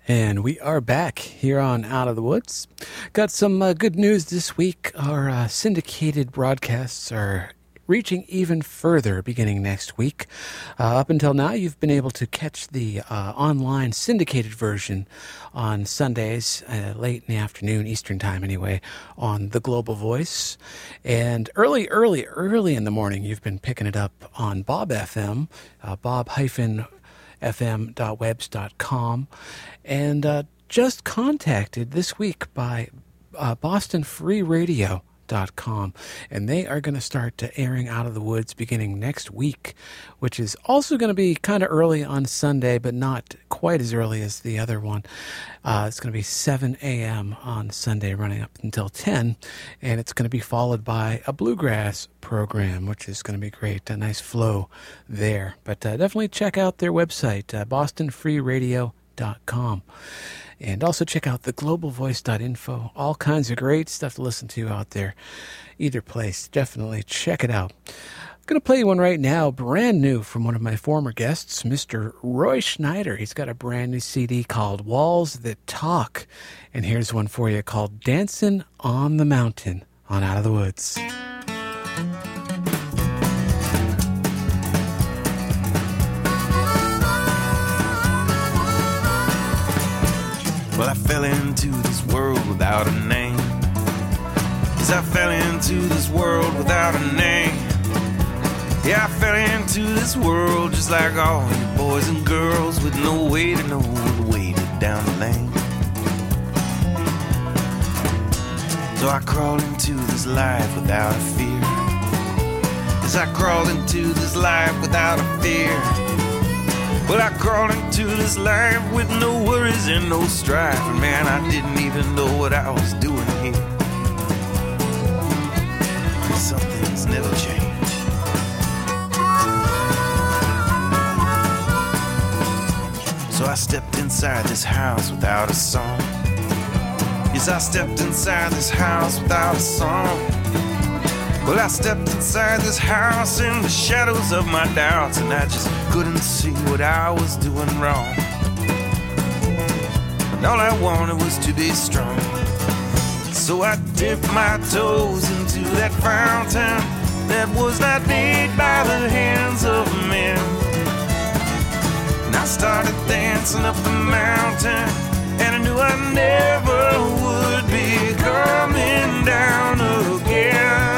And we are back here on Out of the Woods. Got some good news this week. Our syndicated broadcasts are reaching even further beginning next week. Up until now, you've been able to catch the online syndicated version on Sundays, late in the afternoon, Eastern time anyway, on the Global Voice. And early in the morning, you've been picking it up on Bob FM, bob-fm.webs.com, and just contacted this week by bostonfreeradio.com, and they are going to start airing Out of the Woods beginning next week, which is also going to be kind of early on Sunday, but not quite as early as the other one. It's going to be 7 a.m. on Sunday, running up until 10, and it's going to be followed by a bluegrass program, which is going to be great. A nice flow there. But definitely check out their website, bostonfreeradio.com. And also check out theglobalvoice.info. All kinds of great stuff to listen to out there. Either place, definitely check it out. I'm going to play you one right now, brand new from one of my former guests, Mr. Roy Schneider. He's got a brand new CD called Walls That Talk. And here's one for you called Dancing on the Mountain on Out of the Woods. Well, I fell into this world without a name. Yes, I fell into this world without a name. Yeah, I fell into this world just like all you boys and girls, with no way to know the way down the lane. So I crawled into this life without a fear. Yes, I crawled into this life without a fear. Well, I crawled into this life with no worries and no strife. And man, I didn't even know what I was doing here. Some things never change. So I stepped inside this house without a song. Yes, I stepped inside this house without a song. Well, I stepped inside this house in the shadows of my doubts, and I just couldn't see what I was doing wrong. And all I wanted was to be strong. So I dipped my toes into that fountain that was not made by the hands of men. And I started dancing up the mountain, and I knew I never would be coming down again.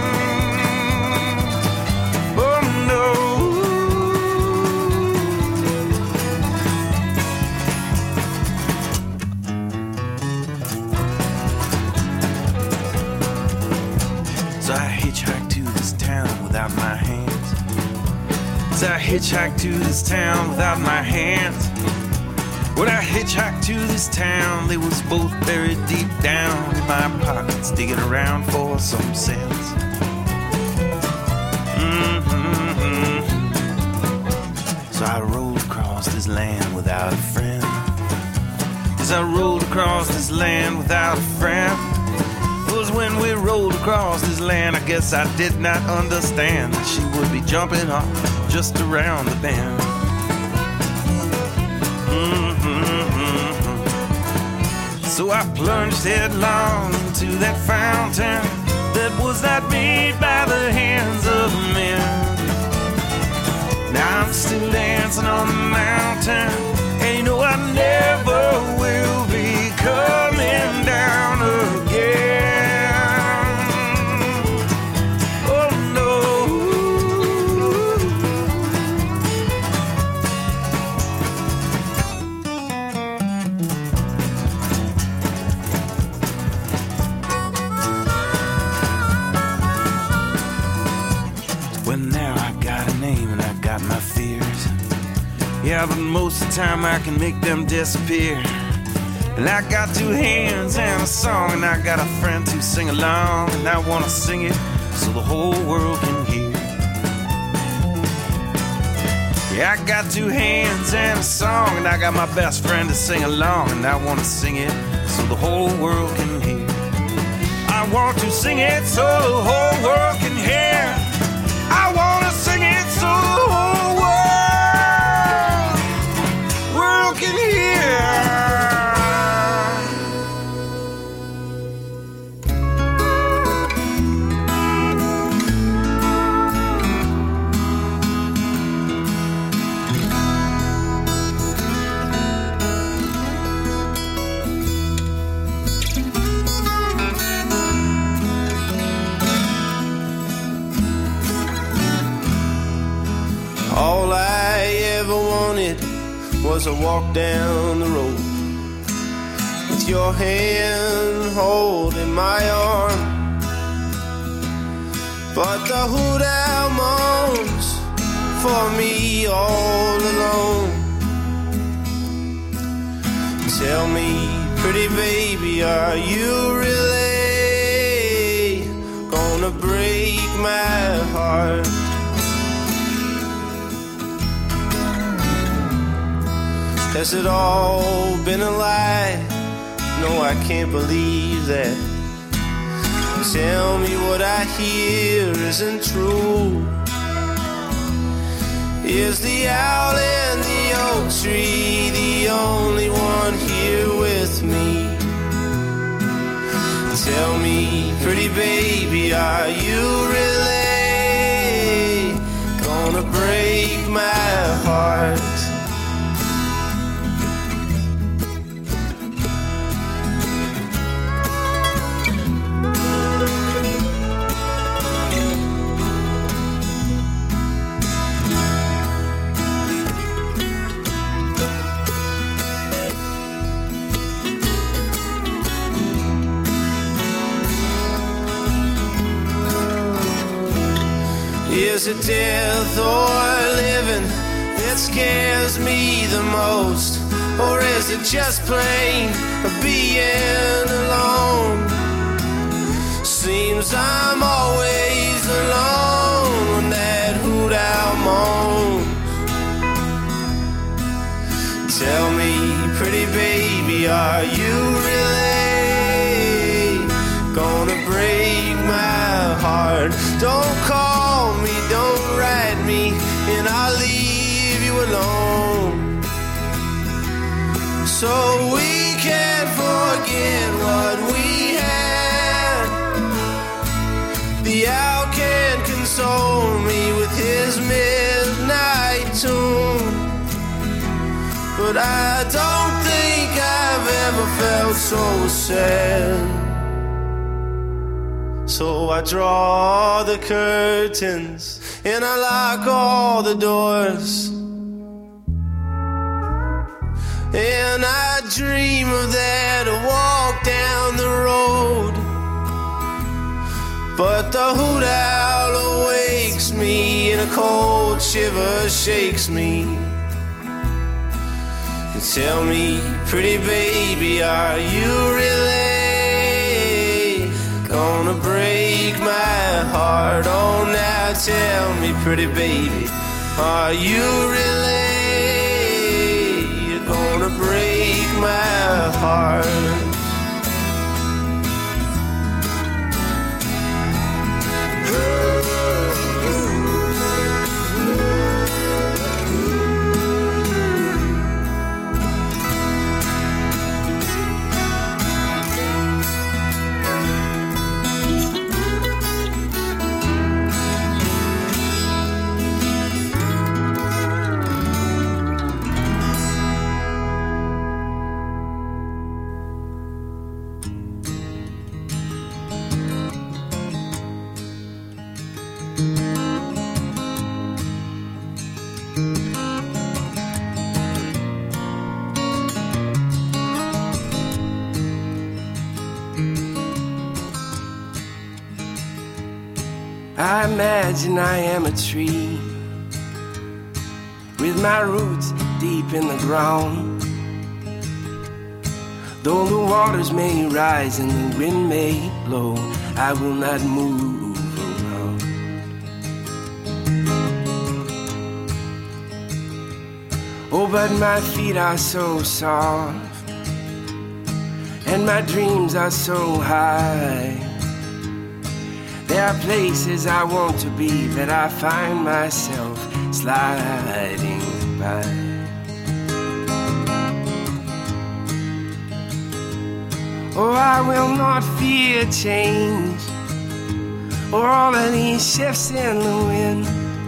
Without my hands. As I hitchhiked to this town without my hands. When I hitchhiked to this town, they was both buried deep down in my pockets, digging around for some sense. So I rolled across this land without a friend. As I rolled across this land without a friend. Was when we rolled across this land, I guess I did not understand that she would be jumping off just around the bend. So I plunged headlong into that fountain that was not made by the hands of men. Now I'm still dancing on the mountain, and you know I never will be coming down again. Yeah, but most of the time I can make them disappear. And I got two hands and a song, and I got a friend to sing along, and I wanna sing it so the whole world can hear. Yeah, I got two hands and a song, and I got my best friend to sing along, and I wanna sing it so the whole world can hear. I want to sing it so the whole world can hear. I wanna sing it so the whole world can hear. was I walked down the road with your hand holding my arm. But the hoot owl moans for me all alone. Tell me, pretty baby, are you really gonna break my heart? Has it all been a lie? No, I can't believe that. Tell me what I hear isn't true. Is the owl in the oak tree the only one here with me? Tell me, pretty baby, are you really gonna break my heart? Is it death or living that scares me the most? Or is it just plain being alone? Seems I'm always alone when that hoot owl moans. Tell me, pretty baby, are you really gonna break my heart? Don't call me, don't write me, and I'll leave you alone. So we can't forget what we had. The owl can't console me with his midnight tune, but I don't think I've ever felt so sad. So I draw the curtains and I lock all the doors, and I dream of that walk down the road. But the hoot owl awakes me and a cold shiver shakes me. And tell me, pretty baby, are you really gonna break my heart? Oh, now tell me, pretty baby, are you really gonna break my heart? I imagine I am a tree with my roots deep in the ground. Though the waters may rise and the wind may blow, I will not move around. Oh, but my feet are so soft and my dreams are so high. There are places I want to be that I find myself sliding by. Oh, I will not fear change or all of these shifts in the wind.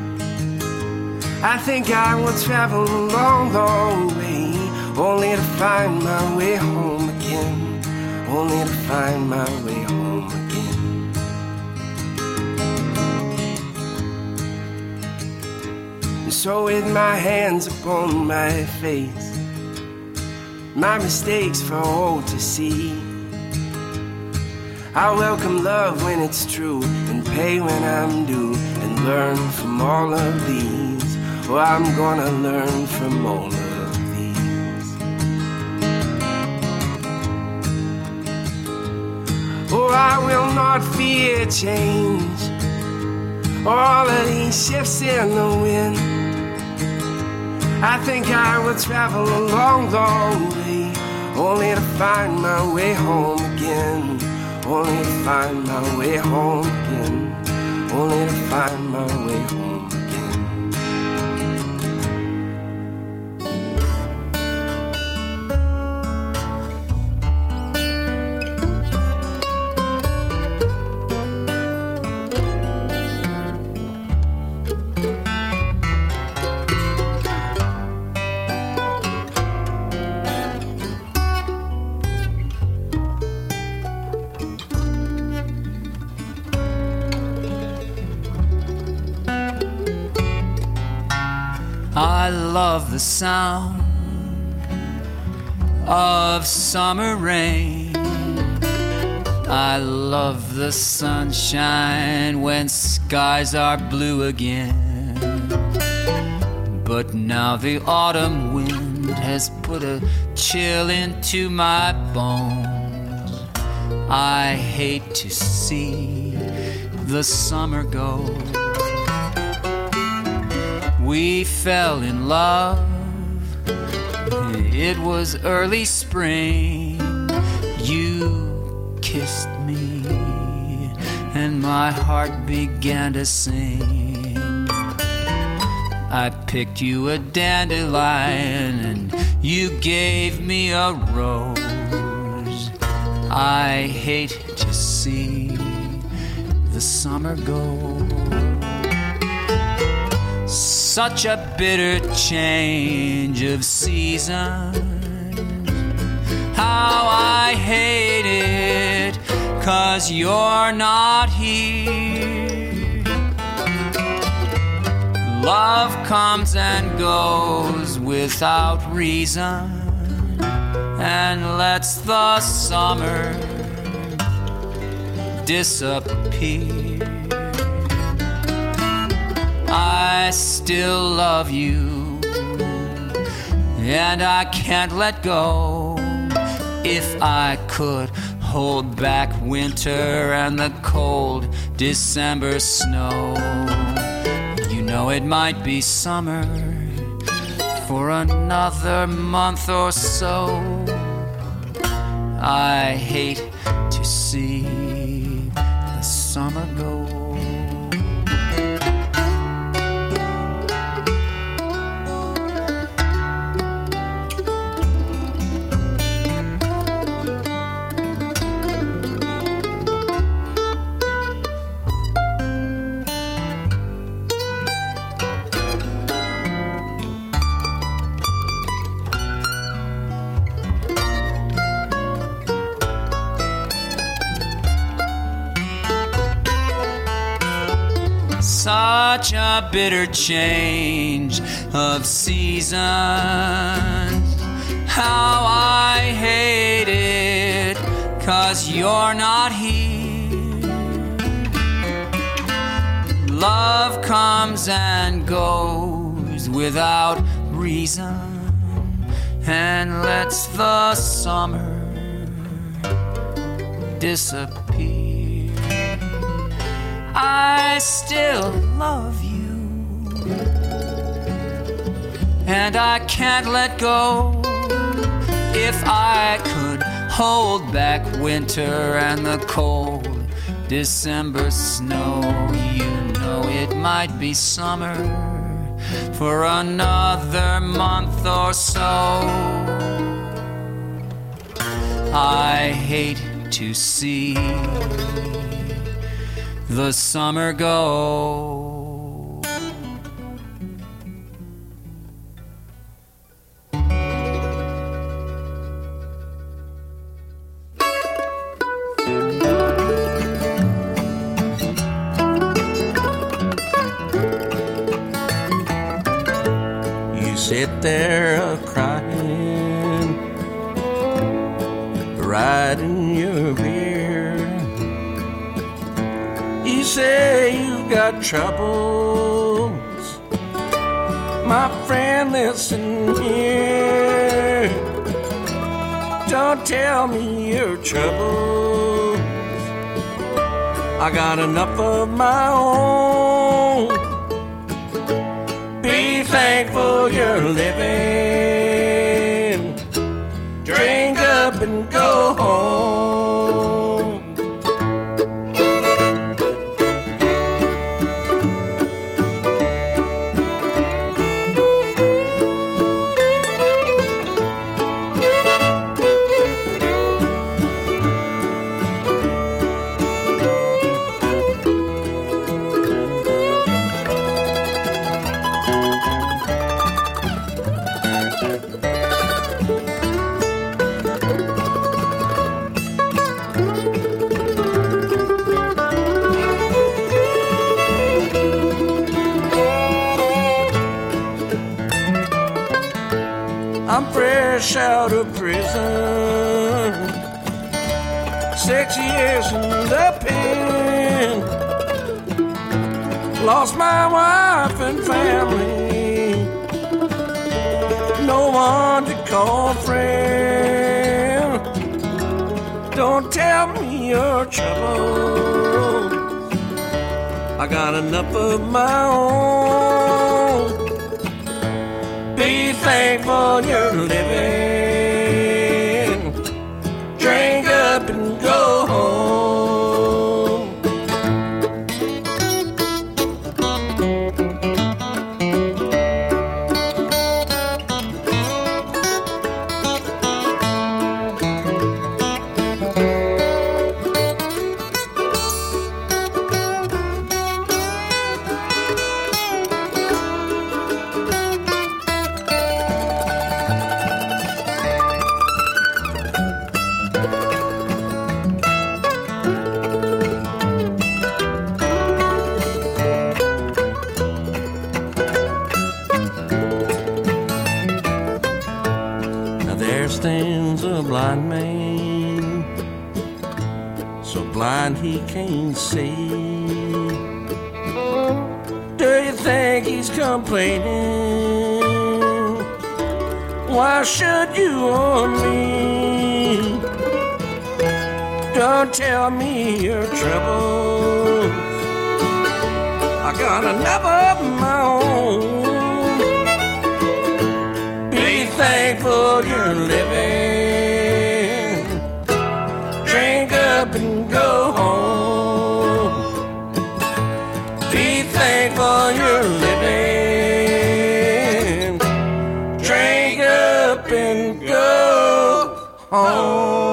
I think I will travel a long, long way, only to find my way home again, only to find my way home again. So with my hands upon my face, my mistakes for all to see. I welcome love when it's true, and pay when I'm due, and learn from all of these. Oh, I'm gonna learn from all of these. Oh, I will not fear change, all of these shifts in the wind. I think I will travel a long, long way, only to find my way home again. Only to find my way home again. Only to find my way home again. I love the sound of summer rain. I love the sunshine when skies are blue again. But now the autumn wind has put a chill into my bones. I hate to see the summer go. We fell in love, it was early spring. You kissed me, and my heart began to sing. I picked you a dandelion, and you gave me a rose. I hate to see the summer go. Such a bitter change of season. How I hate it, 'cause you're not here. Love comes and goes without reason, and lets the summer disappear. I still love you, and I can't let go. If I could hold back winter and the cold December snow, you know it might be summer for another month or so. I hate to see the summer go. Such a bitter change of seasons. How I hate it, 'cause you're not here. Love comes and goes without reason, and lets the summer disappear. I still love you, and I can't let go. If I could hold back winter and the cold December snow, you know it might be summer for another month or so. I hate to see the summer go. You sit there a-crying right in your beard. You say you've got troubles. My friend, listen here. Don't tell me your troubles. I got enough of my own. Be thankful you're living. Drink up and go home. I'm fresh out of prison, 6 years in the pen. Lost my wife and family, no one to call friend. Don't tell me your trouble, I got enough of my own. Be thankful you're living. Drink up and go home. Stands a blind man, so blind he can't see. Do you think he's complaining? Why should you or me? Don't tell me your troubles, I got enough of my own. Thankful you're living. Drink up and go home. Be thankful you're living. Drink up and go home.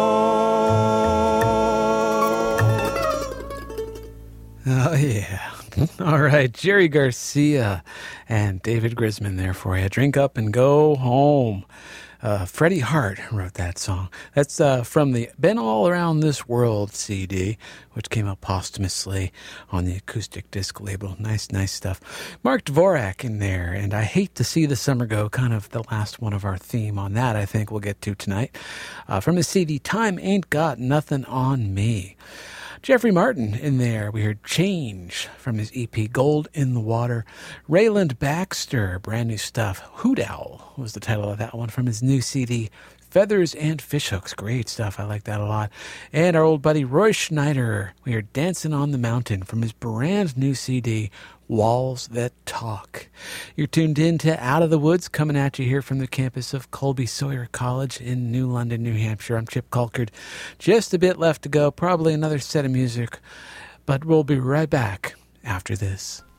Oh, yeah. All right, Jerry Garcia and David Grisman there for you. Drink up and go home. Freddie Hart wrote that song. That's from the Been All Around This World CD, which came out posthumously on the acoustic disc label. Nice stuff. Mark Dvorak in there, and I Hate to See the Summer Go, kind of the last one of our theme on that, I think we'll get to tonight. From the CD Time Ain't Got Nothing on Me. Jeffrey Martin in there. We heard Change from his EP Gold in the Water. Rayland Baxter, brand new stuff. Hoot Owl was the title of that one from his new CD Feathers and Fishhooks. Great stuff. I like that a lot. And our old buddy Roy Schneider. We are Dancing on the Mountain from his brand new CD Walls That Talk. You're tuned in to Out of the Woods, coming at you here from the campus of Colby Sawyer College in New London, New Hampshire. I'm Chip Colkard. Just a bit left to go, probably another set of music, but we'll be right back after this.